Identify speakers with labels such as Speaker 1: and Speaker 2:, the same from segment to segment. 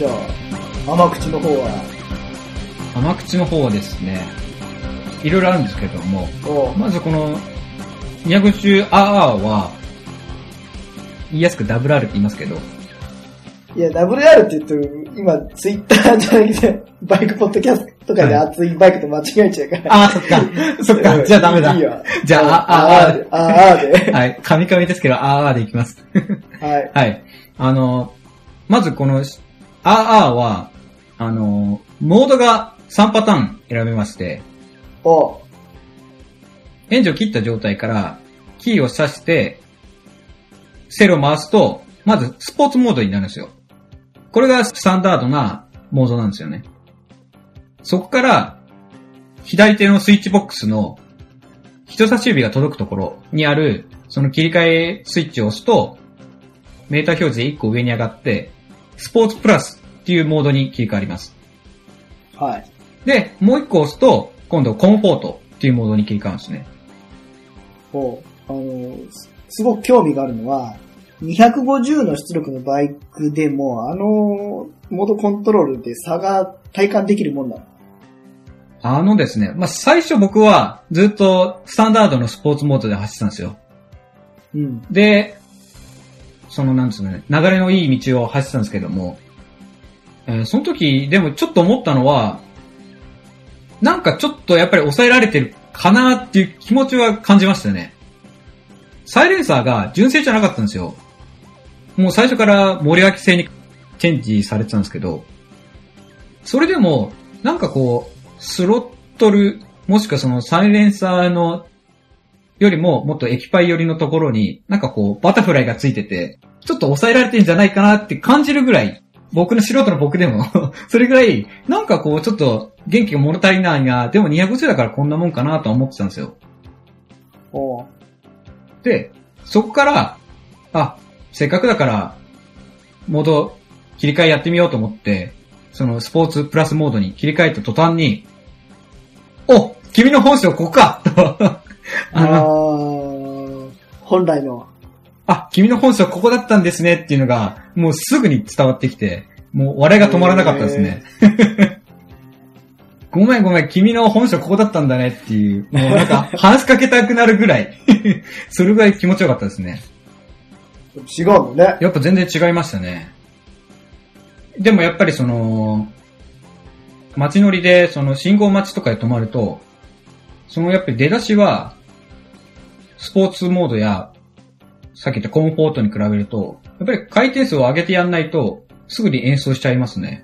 Speaker 1: じゃあ、甘口の方は？
Speaker 2: 甘口の方はですね、いろいろあるんですけれども、まずこの、250は、言いやすく WR って言いますけど。
Speaker 1: いや、WR って言うと、今、ツイッターじゃなくて、バイクポッドキャストとかで熱いバイクと間違えちゃうから。
Speaker 2: ああ、そっか。そっか。じゃあダメだ。
Speaker 1: いいよ。
Speaker 2: じゃあ、
Speaker 1: で。
Speaker 2: はい。カミカミですけど、でいきます。
Speaker 1: はい。
Speaker 2: はい。まずこの、は、モードが3パターン選べまして、エンジンを切った状態から、キーを刺して、セルを回すと、まずスポーツモードになるんですよ。これがスタンダードなモードなんですよね。そこから、左手のスイッチボックスの人差し指が届くところにある、その切り替えスイッチを押すと、メーター表示で1個上に上がって、スポーツプラスっていうモードに切り替わります。
Speaker 1: はい。
Speaker 2: で、もう1個押すと、今度コンフォートっていうモードに切り替わるんですね。
Speaker 1: すごく興味があるのは、250の出力のバイクでも、モードコントロールで差が体感できるもんなの？
Speaker 2: ですね、最初僕はずっとスタンダードのスポーツモードで走ってたんですよ。
Speaker 1: うん。
Speaker 2: で、なんですね、流れのいい道を走ってたんですけども、その時でもちょっと思ったのは、なんかちょっとやっぱり抑えられてるかなっていう気持ちは感じましたね。サイレンサーが純正じゃなかったんですよ。もう最初から森脇製にチェンジされてたんですけど、それでも、なんかこう、スロットル、もしくはそのサイレンサーのよりももっとエキパイ寄りのところに、なんかこう、バタフライがついてて、ちょっと抑えられてるんじゃないかなって感じるぐらい、僕の素人の僕でも、それぐらい、なんかこう、ちょっと元気が物足りないが、でも250だからこんなもんかなとは思ってたんですよ。で、そこから、せっかくだから、モード切り替えやってみようと思って、そのスポーツプラスモードに切り替えた途端に、君の本性ここかと
Speaker 1: 本来の。
Speaker 2: 君の本性ここだったんですねっていうのが、もうすぐに伝わってきて、もう笑いが止まらなかったですね。ごめん、君の本性ここだったんだねっていう、もうなんか話しかけたくなるぐらい、それぐらい気持ちよかったですね。
Speaker 1: 違うのね。
Speaker 2: やっぱ全然違いましたね。でもやっぱり街乗りで信号待ちとかで止まると、やっぱり出だしは、スポーツモードや、さっき言ったコンフォートに比べると、やっぱり回転数を上げてやんないと、すぐに演奏しちゃいますね。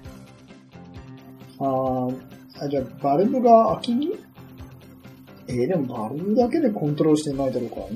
Speaker 1: じゃあ、バルブが空きに？でもバルブだけでコントロールしてないだろうからな。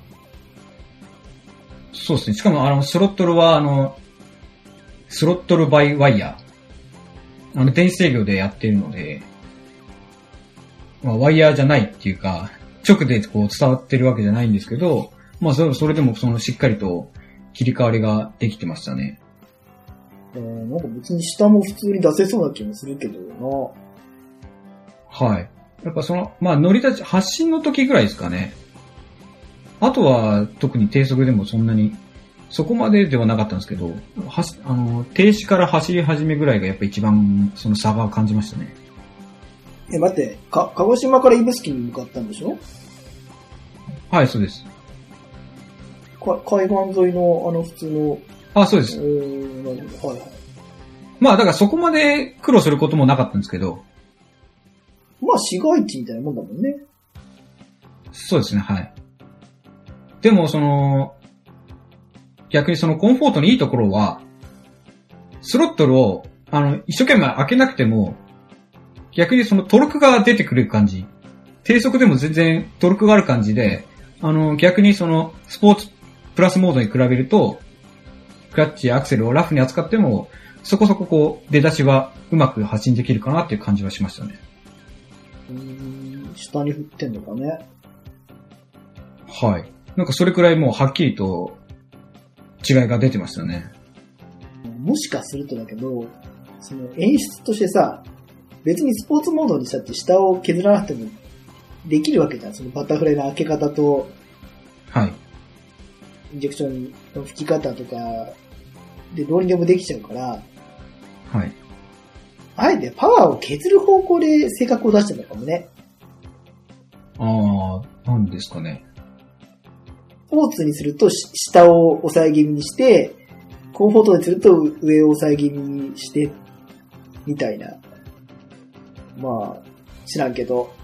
Speaker 2: そうですね。しかもスロットルはスロットルバイワイヤー。電子制御でやっているので、ワイヤーじゃないっていうか、直でこう伝わってるわけじゃないんですけど、それでもしっかりと切り替わりができてましたね。
Speaker 1: なんか別に下も普通に出せそうな気もするけどな。
Speaker 2: はい。やっぱ乗り立ち、発進の時ぐらいですかね。あとは特に低速でもそんなに、そこまでではなかったんですけど、停止から走り始めぐらいがやっぱ一番その差が感じましたね。
Speaker 1: 待って、鹿児島から指宿に向かったんでしょ？
Speaker 2: はい、そうです。
Speaker 1: 海岸沿いの普通の。
Speaker 2: そうです。
Speaker 1: はい。
Speaker 2: だからそこまで苦労することもなかったんですけど。
Speaker 1: 市街地みたいなもんだもんね。
Speaker 2: そうですね、はい。でも逆にコンフォートにいいところは、スロットルを、一生懸命開けなくても、逆にトルクが出てくる感じ。低速でも全然トルクがある感じで、逆にスポーツプラスモードに比べると、クラッチやアクセルをラフに扱っても、そこそここう、出だしはうまく発進できるかなっていう感じはしましたね。
Speaker 1: 下に振ってんのかね。
Speaker 2: はい。なんかそれくらいもうはっきりと違いが出てましたね。
Speaker 1: もしかするとだけど、演出としてさ、別にスポーツモードにしたって下を削らなくてもできるわけじゃん。バタフライの開け方と、
Speaker 2: はい。
Speaker 1: インジェクションの吹き方とかでどうにでもできちゃうから、
Speaker 2: はい。
Speaker 1: あえてパワーを削る方向で性格を出してるのかもね。
Speaker 2: ああ、なんですかね。
Speaker 1: スポーツにすると下を抑え気味にして、コンフォートにすると上を抑え気味にして、みたいな。まあ、知らんけど。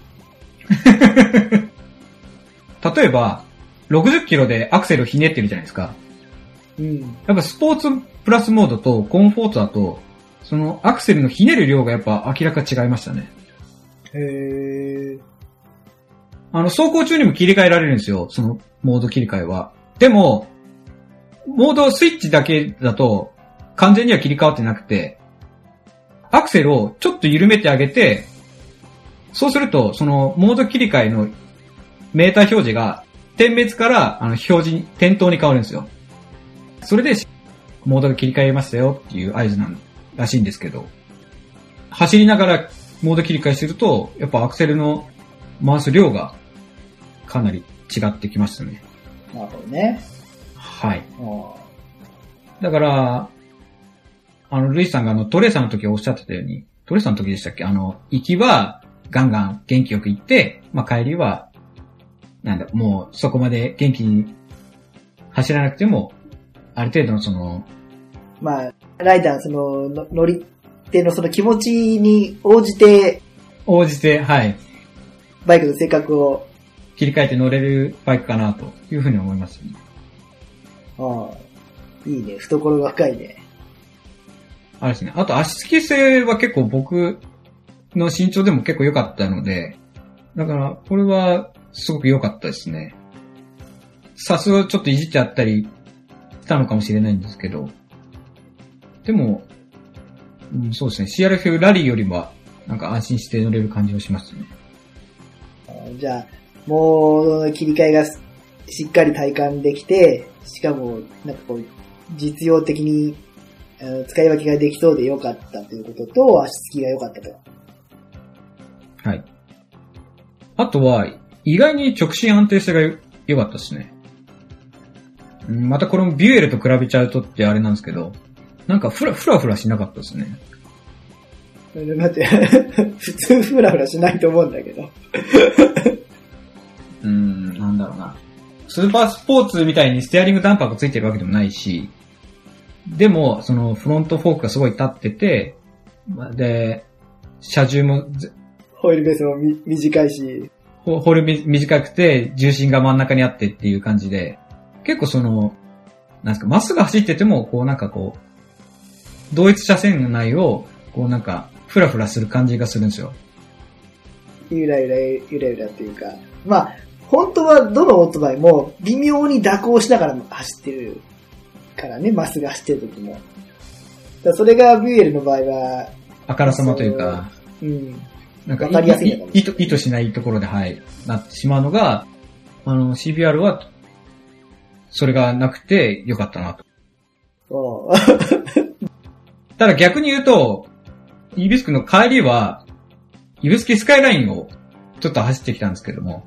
Speaker 2: 例えば、60キロでアクセルをひねってるじゃないですか。
Speaker 1: うん。
Speaker 2: やっぱスポーツプラスモードとコンフォートだと、そのアクセルのひねる量がやっぱ明らか違いましたね。
Speaker 1: へー。
Speaker 2: 走行中にも切り替えられるんですよ。そのモード切り替えは。でも、モードスイッチだけだと完全には切り替わってなくて、アクセルをちょっと緩めてあげて、そうすると、そのモード切り替えのメーター表示が点滅から表示に、点灯に変わるんですよ。それで、モードが切り替えましたよっていう合図なんらしいんですけど、走りながらモード切り替えすると、やっぱアクセルの回す量がかなり違ってきましたね。
Speaker 1: なるほどね。
Speaker 2: はい。だから、ルイさんがトレーサーの時おっしゃってたように、トレーサーの時でしたっけ？行きはガンガン元気よく行って、まあ帰りは、もうそこまで元気に走らなくても、ある程度のその、
Speaker 1: まあ、ライダー乗り手のその気持ちに応じて、
Speaker 2: はい。
Speaker 1: バイクの性格を
Speaker 2: 切り替えて乗れるバイクかなというふうに思いますね。
Speaker 1: ああ、いいね。懐が深いね。
Speaker 2: あれですね。あと足つき性は結構僕の身長でも結構良かったので、だからこれはすごく良かったですね。さすがちょっといじってあったりしたのかもしれないんですけど、でも、そうですね。CRF ラリーよりはなんか安心して乗れる感じがしますね。
Speaker 1: じゃあ、モードの切り替えがしっかり体感できて、しかも、なんかこう、実用的に使い分けができそうで良かったということと、足つきが良かったと。
Speaker 2: はい。あとは、意外に直進安定性が良かったですね。またこれもビュエルと比べちゃうとってあれなんですけど、なんかフラフラしなかったですね。
Speaker 1: だって、普通フラフラしないと思うんだけど。
Speaker 2: なんだろうな。スーパースポーツみたいにステアリングダンパーがついてるわけでもないし、でも、そのフロントフォークがすごい立ってて、で、車重も、
Speaker 1: ホイールベースも短いし、
Speaker 2: ホイール短くて、重心が真ん中にあってっていう感じで、結構その、なんですか、まっすぐ走ってても、こうなんかこう、同一車線内を、こうなんか、フラフラする感じがするんですよ。
Speaker 1: ゆらゆらっていうか、まあ、本当はどのオートバイも微妙に蛇行しながら走ってるからね、まっすぐ走ってる時も。だそれがビュエルの場合は、
Speaker 2: あからさまというか、なんか意図しないところで、はい、なってしまうのが、CBR は、それがなくてよかったなと。ただ逆に言うと、イビスクの帰りは、イビスキスカイラインをちょっと走ってきたんですけども。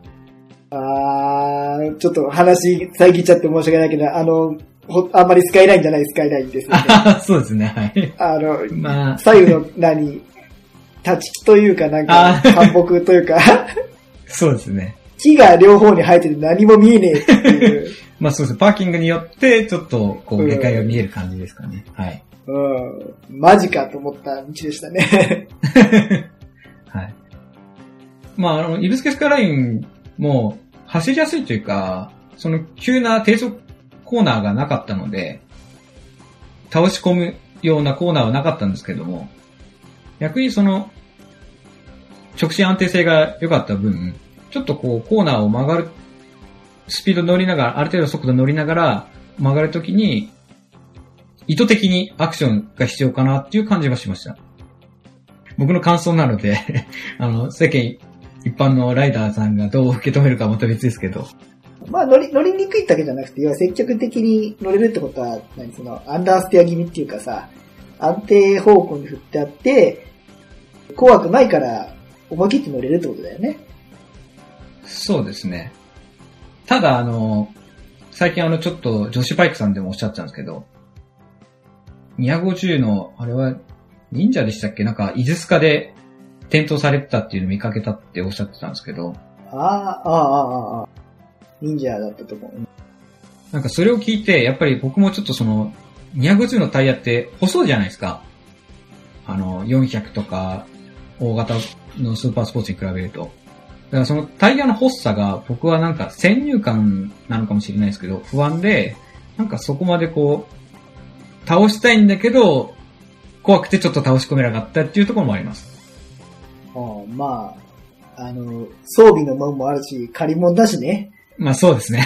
Speaker 1: ちょっと話遮っちゃって申し訳ないけど、あんまりスカイラインじゃないスカイラインですよね。
Speaker 2: そうですね、はい。
Speaker 1: まあ、左右の立ち木というかなんか、反木というか。
Speaker 2: そうですね。
Speaker 1: 木が両方に生えてて何も見えねえっていう。
Speaker 2: まあそうですね。パーキングによって、ちょっと、こう、下界が見える感じですかね。はい。
Speaker 1: マジかと思った道でしたね。
Speaker 2: はい。まあ、イブスケスカイラインも、走りやすいというか、その、急な低速コーナーがなかったので、倒し込むようなコーナーはなかったんですけども、逆にその、直進安定性が良かった分、ちょっとこう、コーナーを曲がる、スピード乗りながら、ある程度速度乗りながら、曲がるときに、意図的にアクションが必要かなっていう感じはしました。僕の感想なので、世間一般のライダーさんがどう受け止めるかはまた別ですけど。
Speaker 1: まあ乗りにくいだけじゃなくて、要は積極的に乗れるってことは、アンダーステア気味っていうかさ、安定方向に振ってあって、怖くないから思い切って乗れるってことだよね。
Speaker 2: そうですね。ただ最近ちょっと女子バイクさんでもおっしゃってたんですけど、250の、あれは忍者でしたっけ？なんか、伊豆スカで転倒されてたっていうのを見かけたっておっしゃってたんですけど。
Speaker 1: 忍者だったと思う。
Speaker 2: なんかそれを聞いて、やっぱり僕もちょっとその、250のタイヤって細いじゃないですか。400とか、大型のスーパースポーツに比べると。だからそのタイヤの細さが僕はなんか先入観なのかもしれないですけど、不安で、なんかそこまでこう、倒したいんだけど、怖くてちょっと倒し込めなかったっていうところもあります。
Speaker 1: まあ、装備のもんもあるし、借り物だしね。
Speaker 2: まあそうですね。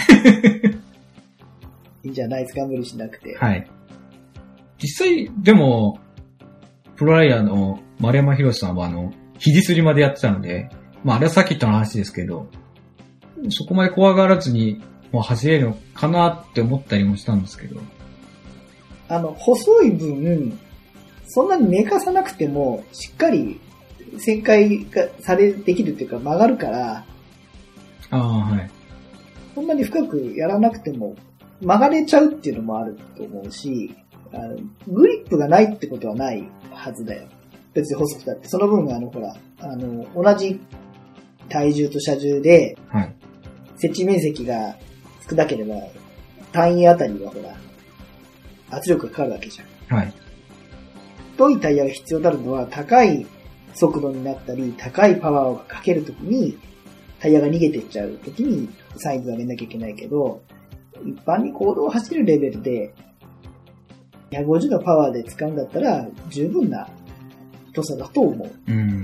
Speaker 1: いいんじゃないですか、無理しなくて。
Speaker 2: はい。実際、でも、プロライダーの丸山博さんは肘すりまでやってたので、まああれはさっき言ったの話ですけど、そこまで怖がらずにもう走れるのかなって思ったりもしたんですけど。
Speaker 1: 細い分、そんなに寝かさなくても、しっかり旋回ができるっていうか曲がるから、
Speaker 2: はい。
Speaker 1: そんなに深くやらなくても曲がれちゃうっていうのもあると思うし、グリップがないってことはないはずだよ。別に細くたって。その分ほら、同じ体重と車重で、
Speaker 2: はい。
Speaker 1: 接地面積が少なければ、単位あたりはほら、圧力がかかるわけじゃん。
Speaker 2: はい。
Speaker 1: 太いタイヤが必要になるのは、高い速度になったり、高いパワーをかけるときに、タイヤが逃げていっちゃうときに、サイズを上げなきゃいけないけど、一般に公道を走るレベルで、150のパワーで使うんだったら、十分な太さだと思う。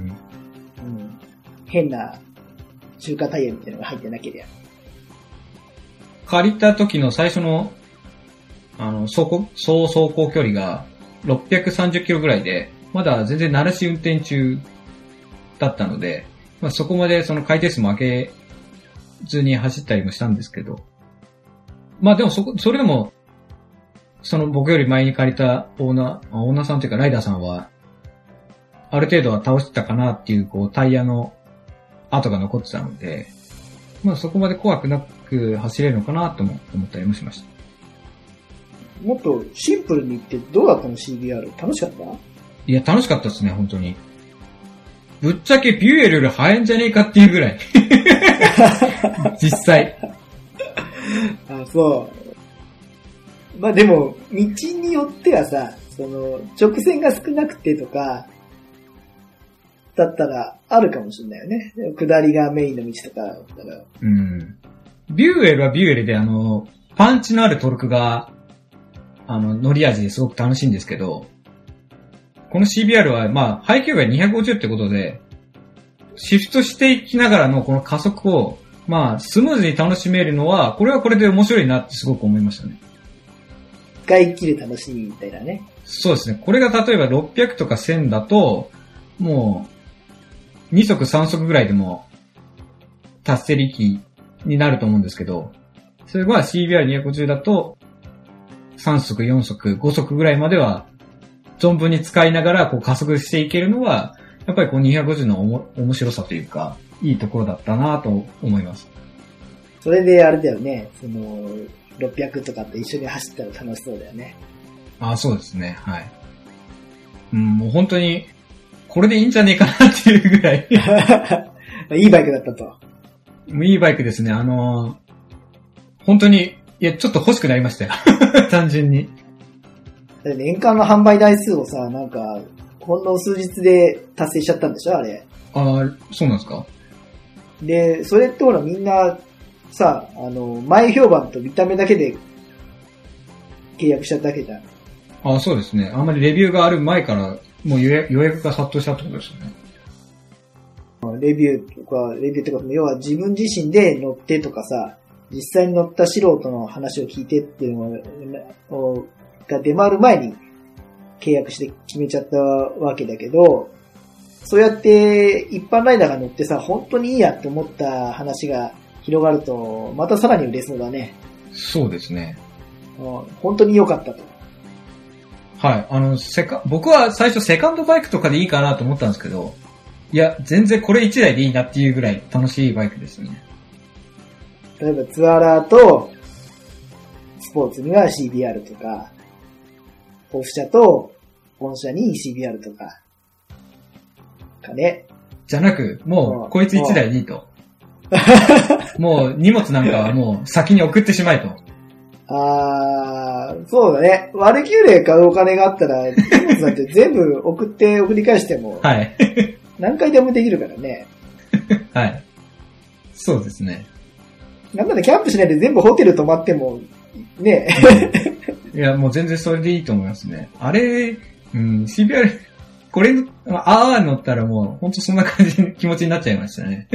Speaker 1: 変な中華タイヤみたいなのが入ってなければ。
Speaker 2: 借りた時の最初の、走行距離が630キロぐらいで、まだ全然慣らし運転中だったので、まあ、そこまでその回転数も上げずに走ったりもしたんですけど、まあでもそれでも、その僕より前に借りたオーナーさんというかライダーさんは、ある程度は倒してたかなっていう、こう、タイヤの跡が残ってたので、まあそこまで怖くなく走れるのかなとも思ったりもしました。
Speaker 1: もっとシンプルに言ってどうだったの CBR？ 楽しかった？
Speaker 2: いや、楽しかったですね、本当に。ぶっちゃけビュエルより速いんじゃねえかっていうぐらい。実際。
Speaker 1: そう。まあでも、道によってはさ、直線が少なくてとか、だったらあるかもしれないよね。下りがメインの道とかだったら。
Speaker 2: ビュエルはビュエルでパンチのあるトルクが、乗り味ですごく楽しいんですけど、この CBR は、まあ、排気量が250ってことで、シフトしていきながらのこの加速を、まあ、スムーズに楽しめるのは、これはこれで面白いなってすごく思いましたね。
Speaker 1: 使い切る楽しみみたいなね。
Speaker 2: そうですね。これが例えば600とか1000だと、もう、2速3速ぐらいでも、達成力になると思うんですけど、それは CBR250 だと、3速、4速、5速ぐらいまでは、存分に使いながらこう加速していけるのは、やっぱりこう250の面白さというか、いいところだったなと思います。
Speaker 1: それであれだよね、600とかって一緒に走ったら楽しそうだよね。
Speaker 2: そうですね、はい。もう本当に、これでいいんじゃねえかなっていうぐらい。
Speaker 1: いいバイクだったと。
Speaker 2: いいバイクですね、本当に、いや、ちょっと欲しくなりましたよ。単純に。
Speaker 1: 年間の販売台数をさ、なんか、ほんの数日で達成しちゃったんでしょあれ。
Speaker 2: そうなんですか？
Speaker 1: で、それってほらみんな、さ、前評判と見た目だけで契約しちゃったわけじゃん。
Speaker 2: そうですね。あんまりレビューがある前から、もう予約が殺到したってことですよね。
Speaker 1: レビューとか、要は自分自身で乗ってとかさ、実際に乗った素人の話を聞いてっていうのが出回る前に契約して決めちゃったわけだけど、そうやって一般ライダーが乗ってさ、本当にいいやって思った話が広がると、またさらに嬉しそうだね。
Speaker 2: そうですね。
Speaker 1: 本当に良かったと。
Speaker 2: はい。僕は最初セカンドバイクとかでいいかなと思ったんですけど、いや、全然これ1台でいいなっていうぐらい楽しいバイクですね。
Speaker 1: 例えばツアラーとスポーツには CBR とか、オフ車と本社に CBR とか、かね。
Speaker 2: じゃなく、もう、こいつ1台でいいと。もう、荷物なんかはもう、先に送ってしまえと。
Speaker 1: そうだね。ワルキューレ買うお金があったら、荷物なんて全部送り返しても、
Speaker 2: はい。
Speaker 1: 何回でもできるからね。
Speaker 2: はい。そうですね。
Speaker 1: なんだらキャンプしないで全部ホテル泊まっても、ね。
Speaker 2: いや、もう全然それでいいと思いますね。あれ、CBR、これ、乗ったらもう、ほんとそんな感じの気持ちになっちゃいましたね。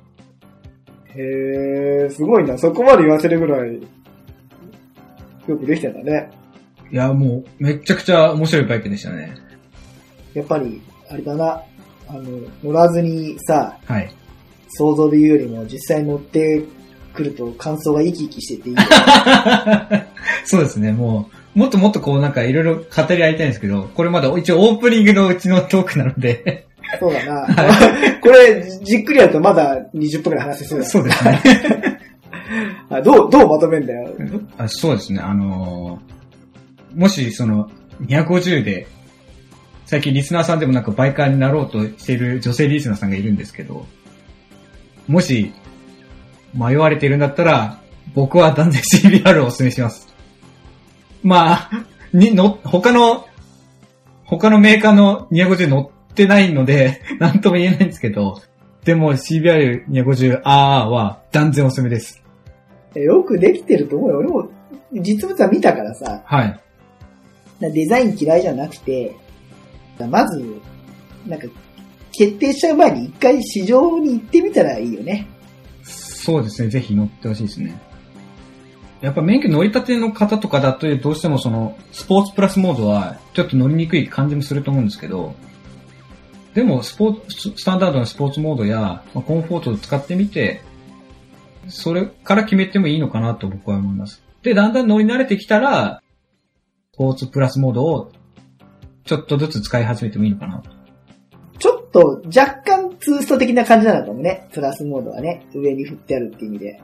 Speaker 1: へー、すごいな。そこまで言わせるぐらい、よくできてんだね。
Speaker 2: いや、もう、めちゃくちゃ面白いバイクでしたね。
Speaker 1: やっぱり、あれだな。乗らずにさ、
Speaker 2: はい。
Speaker 1: 想像で言うよりも実際乗ってくると感想が生き生きしてていい。
Speaker 2: そうですね、もっともっとこうなんかいろいろ語り合いたいんですけど、これまだ一応オープニングのうちのトークなので。
Speaker 1: そうだな。これ、じっくりやるとまだ20分くらい話せそうだ。
Speaker 2: そうですね。
Speaker 1: どうまとめんだよ。
Speaker 2: そうですね、もしその、250で、最近リスナーさんでもなんかバイカーになろうとしている女性リスナーさんがいるんですけど、もし、迷われているんだったら、僕は断然 CBR をお勧めします。まあ、他のメーカーの250乗ってないので、なんとも言えないんですけど、でも CBR250R は断然おすすめです。
Speaker 1: よくできてると思うよ。俺も実物は見たからさ。
Speaker 2: はい。
Speaker 1: デザイン嫌いじゃなくて、まず、なんか、決定しちゃう前に一回市場に行ってみたらいいよね。
Speaker 2: そうですね。ぜひ乗ってほしいですね。やっぱ免許乗り立ての方とかだとどうしてもそのスポーツプラスモードはちょっと乗りにくい感じもすると思うんですけど、でもスタンダードなスポーツモードやコンフォートを使ってみて、それから決めてもいいのかなと僕は思います。で、だんだん乗り慣れてきたら、スポーツプラスモードをちょっとずつ使い始めてもいいのかなと。
Speaker 1: ちょっと若干ツースト的な感じなのかもね。プラスモードはね。上に振ってあるって意味で。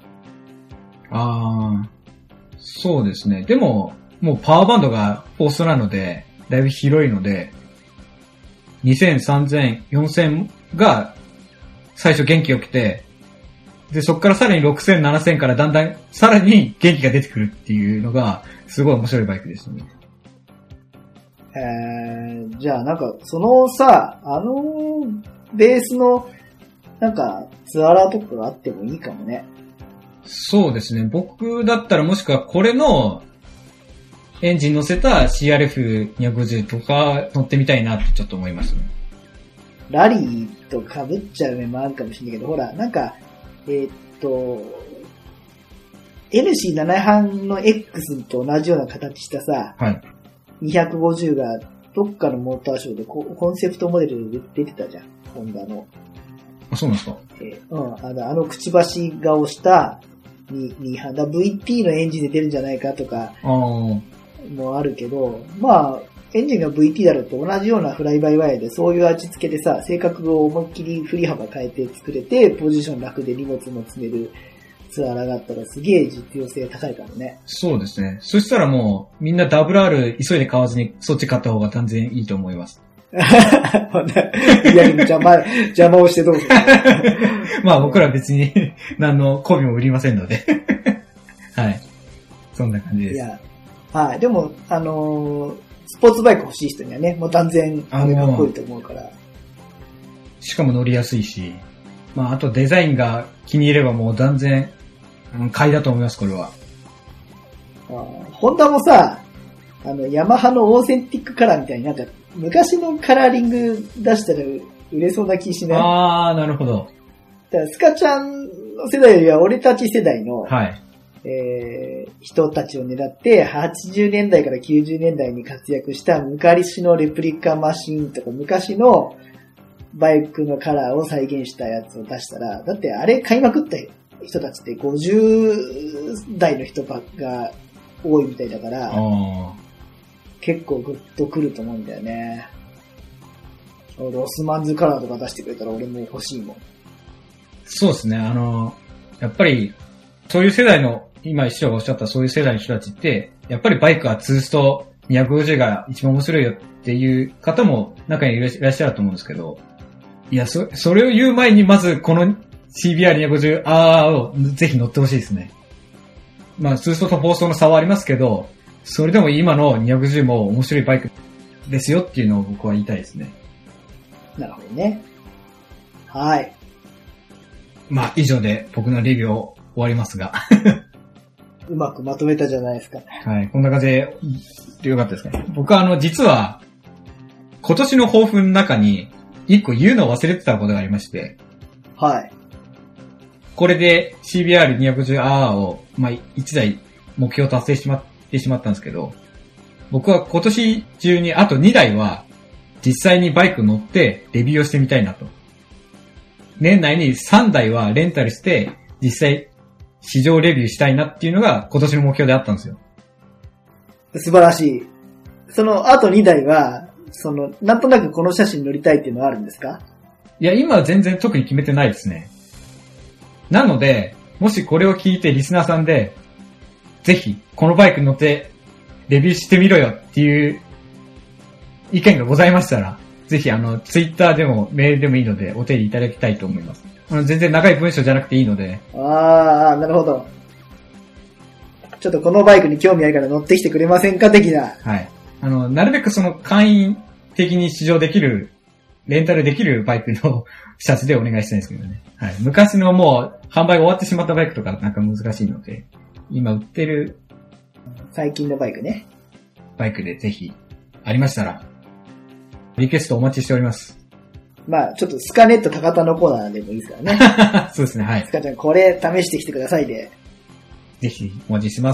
Speaker 2: そうですね。でも、もうパワーバンドがフォーストなので、だいぶ広いので、2000、3000、4000が最初元気よくて、で、そこからさらに6000、7000からだんだんさらに元気が出てくるっていうのが、すごい面白いバイクですね。
Speaker 1: じゃあなんか、そのさ、ベースの、なんか、ツアラーとかがあってもいいかもね。
Speaker 2: そうですね。僕だったらもしくはこれのエンジン乗せた CRF250 とか乗ってみたいなってちょっと思いますね。
Speaker 1: ラリーと被っちゃう面もあるかもしれないけど、ほら、なんか、NC7 半の X と同じような形したさ、
Speaker 2: はい。
Speaker 1: 250がどっかのモーターショーでコンセプトモデルで出てたじゃん、ホンダの。
Speaker 2: あ、そうなんですか？
Speaker 1: くちばし顔した2半だ VT のエンジンで出るんじゃないかとかもあるけど、まあエンジンが VT だろうと同じようなフライバイワイヤーでそういう味付けでさ、性格を思いっきり振り幅変えて作れてポジション楽で荷物も積めるツアラがあったらすげえ実用性高いかもね。
Speaker 2: そうですね。そしたらもうみんな WR 急いで買わずにそっち買った方が断然いいと思います。
Speaker 1: いや、邪魔をしてどうする
Speaker 2: まあ僕ら別に何の媚びも売りませんので。はい。そんな感じです。
Speaker 1: いや、はい。でも、スポーツバイク欲しい人にはね、もう断然、かっこいいと思うから。
Speaker 2: しかも乗りやすいし、まああとデザインが気に入ればもう断然、買いだと思います、これは。
Speaker 1: ホンダもさ、ヤマハのオーセンティックカラーみたいになんか、昔のカラーリング出したら売れそうな気しない？
Speaker 2: なるほど。
Speaker 1: だからスカちゃんの世代よりは俺たち世代の、
Speaker 2: はい。
Speaker 1: 人たちを狙って80年代から90年代に活躍した昔のレプリカマシンとか昔のバイクのカラーを再現したやつを出したら、だってあれ買いまくった人たちって50代の人ばっか多いみたいだから、結構グッとくると思うんだよね。ロスマンズカラーとか出してくれたら俺も欲しいもん。
Speaker 2: そうですね。やっぱり、そういう世代の、今一生がおっしゃったそういう世代の人たちって、やっぱりバイクはツースト 250が一番面白いよっていう方も中にいらっしゃると思うんですけど、いや、それを言う前にまずこの CBR250R をぜひ乗ってほしいですね。まあ、通走と放送の差はありますけど、それでも今の250も面白いバイクですよっていうのを僕は言いたいですね。
Speaker 1: なるほどね。はい。
Speaker 2: まあ、以上で僕のレビューを終わりますが。
Speaker 1: うまくまとめたじゃないですか。
Speaker 2: はい、こんな感じでよかったですね。僕は実は、今年の抱負の中に、一個言うのを忘れてたことがありまして。
Speaker 1: はい。
Speaker 2: これで CBR250R を、まあ、1台目標達成してしまったんですけど、僕は今年中にあと2台は、実際にバイク乗ってレビューをしてみたいなと。年内に3台はレンタルして、実際、試乗レビューしたいなっていうのが今年の目標であったんですよ。
Speaker 1: 素晴らしい。そのあと2台は、なんとなくこの写真乗りたいっていうのはあるんですか？
Speaker 2: いや、今は全然特に決めてないですね。なので、もしこれを聞いてリスナーさんで、ぜひ、このバイクに乗ってレビューしてみろよっていう意見がございましたら、ぜひツイッターでもメールでもいいのでお手入れいただきたいと思います。全然長い文章じゃなくていいので。
Speaker 1: ああ、なるほど。ちょっとこのバイクに興味あるから乗ってきてくれませんか的な。
Speaker 2: はい。なるべく簡易的に試乗できる、レンタルできるバイクのシャツでお願いしたいんですけどね。はい。昔のもう販売が終わってしまったバイクとかなんか難しいので、今売ってる
Speaker 1: 最近のバイクね。
Speaker 2: バイクでぜひありましたら、リクエストお待ちしております。
Speaker 1: まあちょっとスカネット高田のコーナーでもいいですからね。
Speaker 2: そうですね、はい。
Speaker 1: スカちゃんこれ試してきてくださいで。
Speaker 2: ぜひお待ちしてます。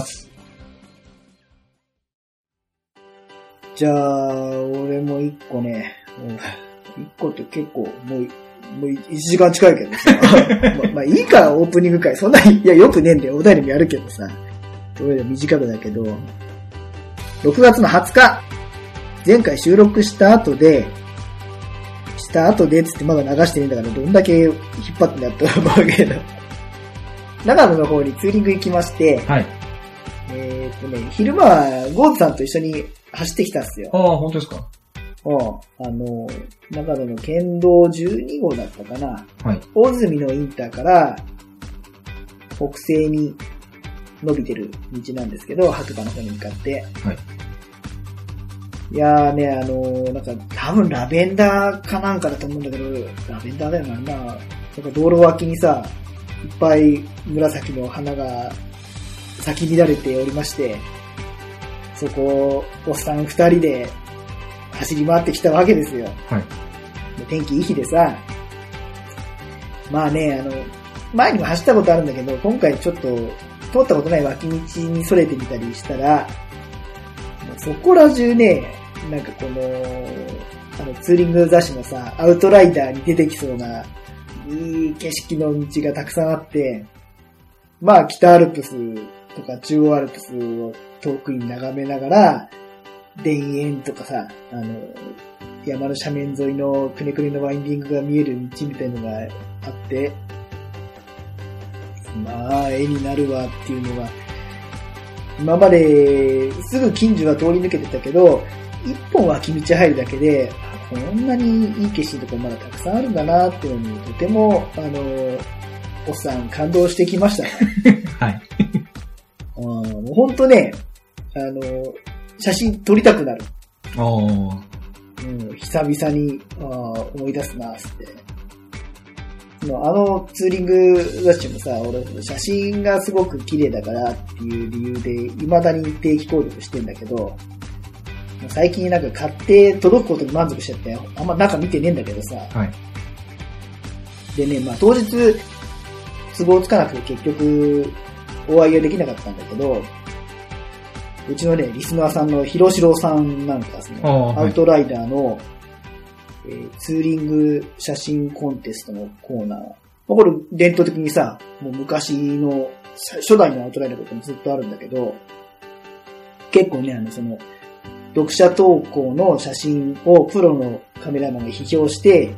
Speaker 1: じゃあ、俺も一個ね、一個って結構もう1時間近いけどさ。まあいいからオープニング回。そんなに、いやよくねえんだよ。お便りもやるけどさ。どれで短くだけど、6月の20日、前回収録した後でつってまだ流してねえんだからどんだけ引っ張ってんだと思うけど。長野の方にツーリング行きまして、
Speaker 2: はい。
Speaker 1: 昼間はゴーズさんと一緒に走ってきたんですよ。
Speaker 2: ああ、本当ですか？
Speaker 1: 長野の県道12号だったかな。
Speaker 2: はい。
Speaker 1: 大泉のインターから北西に伸びてる道なんですけど、白馬の方に向かって。
Speaker 2: はい。
Speaker 1: いやーね、なんか多分ラベンダーかなんかだと思うんだけど、ラベンダーだよな。なんか道路脇にさ、いっぱい紫の花が咲き乱れておりまして、そこをおっさん二人で走り回ってきたわけですよ。
Speaker 2: はい。
Speaker 1: 天気いい日でさ、まあね、前にも走ったことあるんだけど、今回ちょっと通ったことない脇道にそれてみたりしたら、そこら中ね、なんかツーリング雑誌のさ、アウトライダーに出てきそうな、いい景色の道がたくさんあって、まあ北アルプスとか中央アルプスを遠くに眺めながら、田園とかさ、山の斜面沿いのくねくねのワインディングが見える道みたいのがあって、まあ絵になるわっていうのは、今まですぐ近所は通り抜けてたけど、一本脇道入るだけで、こんなにいい景色のとこまだたくさんあるんだなっていうのに、とても、おっさん感動してきましたね。
Speaker 2: はい。
Speaker 1: もうほんとね、写真撮りたくなる。久々に思い出すなーって。ツーリング雑誌もさ、俺写真がすごく綺麗だからっていう理由で未だに定期購読してんだけど、最近なんか買って届くことに満足しちゃってあんま中見てねえんだけどさ。
Speaker 2: はい。
Speaker 1: でね、まあ当日都合つかなくて結局お会いができなかったんだけど、うちのね、リスナーさんのひろしろさんなんかですね、アウトライダーの、ツーリング写真コンテストのコーナー。これ伝統的にさ、もう昔の初代のアウトライダーとかもずっとあるんだけど、結構ね、読者投稿の写真をプロのカメラマンが批評して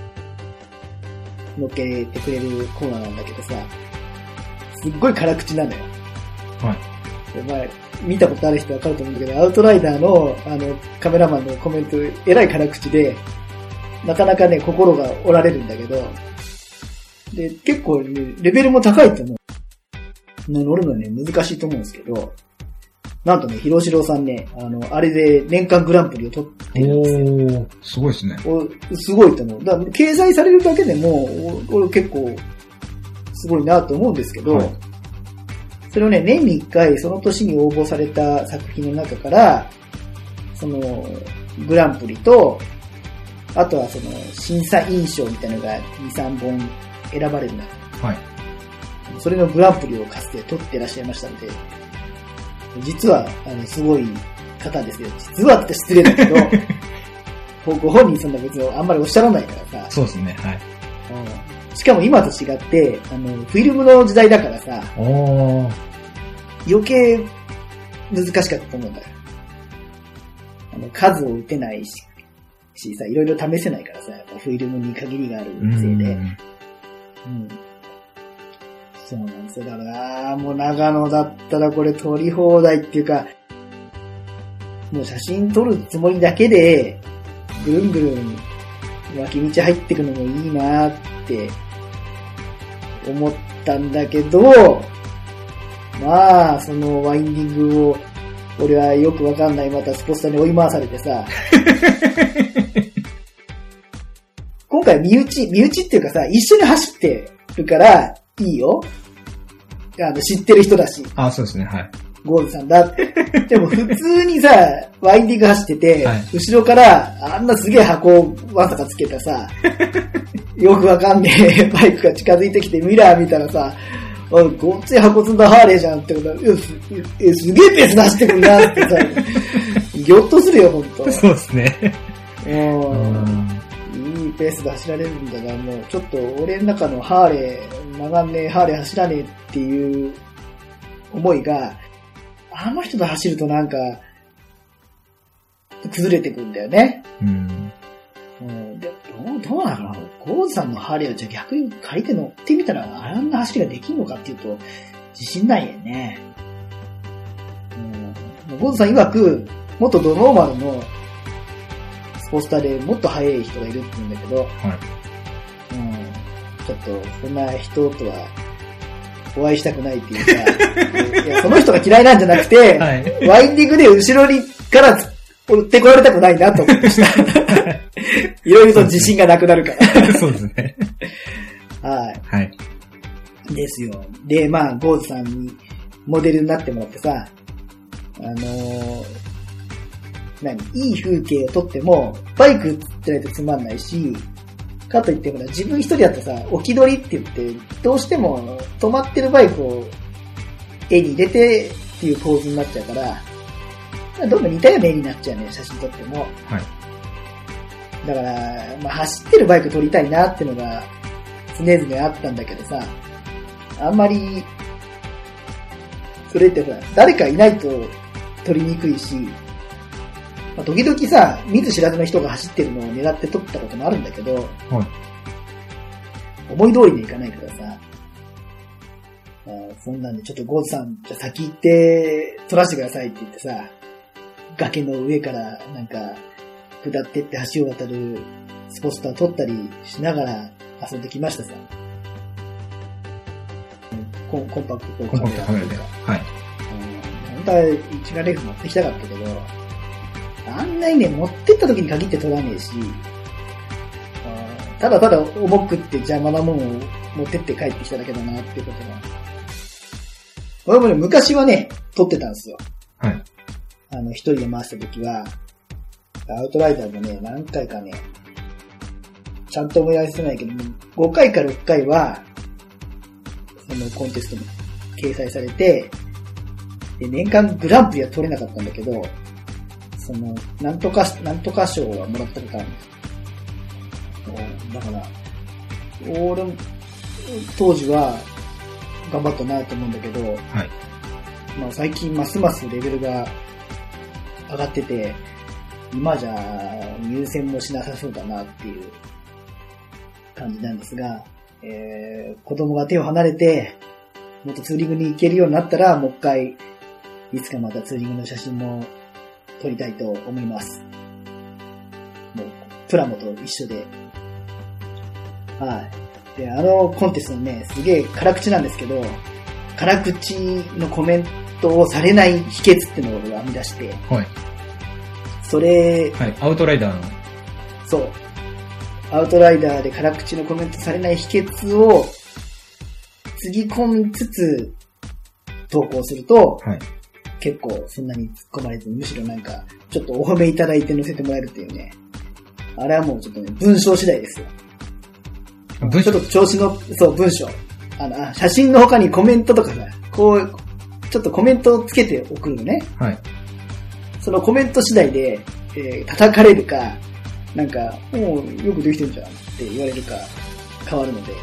Speaker 1: 載っけてくれるコーナーなんだけどさ、すっごい辛口なのよ。
Speaker 2: はい。
Speaker 1: まあ、見たことある人わかると思うんだけど、アウトライダーの、カメラマンのコメント、えらい辛口で、なかなかね、心が折られるんだけど、で、結構ね、レベルも高いと思う。乗るのね、難しいと思うんですけど、なんとね、広城さんね、あれで年間グランプリを取ってるんですよ。
Speaker 2: すごいですね。
Speaker 1: すごいと思う。だから掲載されるだけでも、俺結構、すごいなと思うんですけど、はい、それをね、年に1回その年に応募された作品の中から、その、グランプリと、あとはその、審査員賞みたいなのが2、3本選ばれるんだ。
Speaker 2: はい。そ
Speaker 1: れのグランプリをかつて取ってらっしゃいましたので、実は、すごい方ですよ。実はって失礼だけど、ご本人そんな別にあんまりおっしゃらないからさ。
Speaker 2: そうですね、はい。
Speaker 1: しかも今と違って、フィルムの時代だからさ、余計難しかったと思うんだよ。数を打てないしさ、いろいろ試せないからさ、やっぱフィルムに限りがあるせいで。そうなんですよ。だから、もう長野だったらこれ撮り放題っていうか、もう写真撮るつもりだけで、ぐるんぐるん脇道入ってくのもいいなって思ったんだけど、まあ、そのワインディングを、俺はよくわかんないまたスポスタに追い回されてさ、今回身内っていうかさ、一緒に走ってるから、いいよ。知ってる人だし。
Speaker 2: あ、そうですね、はい。
Speaker 1: ゴールさんだって。でも普通にさ、ワインディング走ってて、はい、後ろからあんなすげえ箱をわざかつけたさ、よくわかんねえバイクが近づいてきてミラー見たらさ、ごっつい箱積んだハーレーじゃんってことは、すげえペース出してくんなってさ、ぎょっとするよ、ほんと。
Speaker 2: そうですね。
Speaker 1: いいペースで走られるんだが、もうちょっと俺の中のハーレー、曲がんねえ、ハーレー走らねえっていう思いが、あの人と走るとなんか、崩れてくんだよね。でどうなのかな、ゴーズさんのハーレーをじゃあ逆に借りて乗ってみたら、あんな走りができるのかっていうと、自信ないよね。ゴーズさん曰く、元ドノーマルのスポスターでもっと速い人がいるって言うんだけど、はい、ちょっとそんな人とはお会いしたくないっていうか、いやその人が嫌いなんじゃなくて、はい、ワインディングで後ろにから追ってこられたくないなと思いました。いろいろと自信がなくなるから。
Speaker 2: そうですね。
Speaker 1: はい。
Speaker 2: はい。
Speaker 1: ですよ。で、まあ、ゴーズさんにモデルになってもらってさ、いい風景を撮っても、バイクってないとつまんないし、かといっても自分一人だとさ、置き撮りって言って、どうしても止まってるバイクを絵に入れてっていう構図になっちゃうから、どんどん似たような絵になっちゃうね、写真撮っても。
Speaker 2: はい。
Speaker 1: だから、まあ、走ってるバイク撮りたいなってのが常々あったんだけどさ、あんまり、それってほら、誰かいないと撮りにくいし、まあ、時々さ、見ず知らずの人が走ってるのを狙って撮ったこともあるんだけど、はい、思い通りにいかないからさ、そんなんでちょっとゴーズさん、じゃあ先行って撮らせてくださいって言ってさ、崖の上からなんか下ってって橋を渡るスポスター撮ったりしながら遊んできましたさ。コンパクトカメラとか。
Speaker 2: はい。
Speaker 1: 本当は一眼レフ持ってきたかったけど、あんなにね、持ってった時に限って撮らねえし、ただただ重くって邪魔なものを持ってって帰ってきただけだなっていうことが。俺もね、昔はね、撮ってたんですよ。
Speaker 2: はい。
Speaker 1: 一人で回した時は、アウトライダーもね、何回かね、ちゃんと思い出せないけども、5回か6回は、そのコンテストに掲載されて、で、年間グランプリは取れなかったんだけど、その、なんとか賞はもらったことあるんです。だから、俺、当時は頑張ったなと思うんだけど、はい。まあ最近ますますレベルが上がってて、今じゃ入選もしなさそうだなっていう感じなんですが、子供が手を離れて、もっとツーリングに行けるようになったら、もう一回いつかまたツーリングの写真も撮りたいと思います。もう、プラモと一緒で。はい。で、コンテストのね、すげえ辛口なんですけど、辛口のコメントをされない秘訣ってのを編み出して、
Speaker 2: はい。
Speaker 1: それ、
Speaker 2: はい、アウトライダーの。
Speaker 1: そう。アウトライダーで辛口のコメントされない秘訣を、つぎ込みつつ、投稿すると、はい、結構そんなに突っ込まれず、むしろなんか、ちょっとお褒めいただいて載せてもらえるっていうね。あれはもうちょっとね、文章次第ですよ。ちょっと調子の、そう、文章。写真の他にコメントとかさ、こう、ちょっとコメントをつけて送るのね。はい。そのコメント次第で、叩かれるか、なんか、もうよくできてるじゃんって言われるか、変わるので。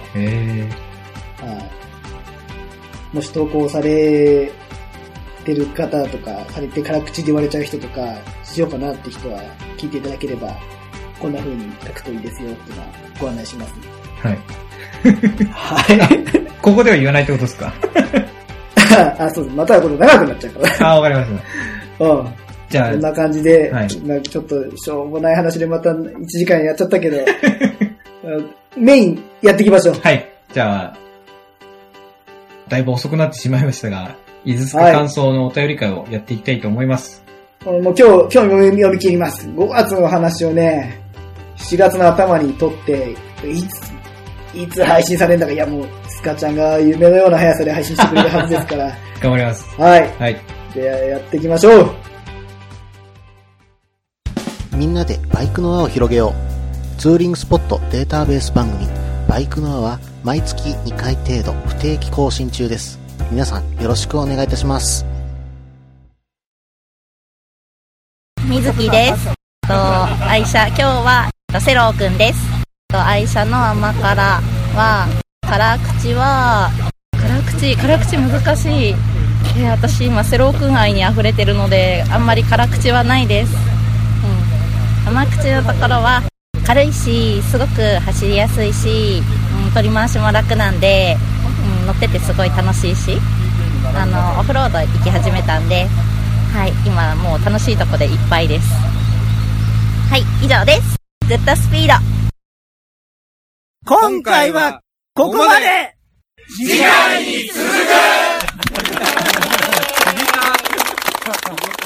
Speaker 1: もし投稿されてる方とか、されて辛口で言われちゃう人とか、しようかなって人は聞いていただければ、こんな風に書くといいですよっていうのはご案内しますね。はい。はい。
Speaker 2: ここでは言わないってことですか？
Speaker 1: あ、そうです。またこれ長くなっちゃうから。
Speaker 2: あ、わかりました。うん。じゃあ。
Speaker 1: こんな感じで、はい、なんかちょっとしょうもない話でまた1時間やっちゃったけど、メインやっていきましょう。
Speaker 2: はい。じゃあ、だいぶ遅くなってしまいましたが、伊豆塚感想のお便り会をやっていきたいと思います。
Speaker 1: もう今日読み切ります。5月の話をね、7月の頭に撮って、いつ配信されるんだか、いやもう、スカちゃんが夢のような速さで配信してくれるはずですから。
Speaker 2: 頑張ります。
Speaker 1: はい。はい。では、やっていきましょう。
Speaker 3: みんなでバイクの輪を広げよう。ツーリングスポットデータベース番組、バイクの輪は毎月2回程度不定期更新中です。皆さんよろしくお願いいたします。
Speaker 4: みずきです。愛車、今日はセローくんです。愛車の甘辛は、辛口難しい。私今セローくん愛に溢れてるので、あんまり辛口はないです。甘口のところは軽いし、すごく走りやすいし、取り回しも楽なんで、乗っててすごい楽しいし、オフロード行き始めたんで、はい、今もう楽しいとこでいっぱいです。はい、以上です。グッドスピード。
Speaker 5: 今回はここまで。次回に続く。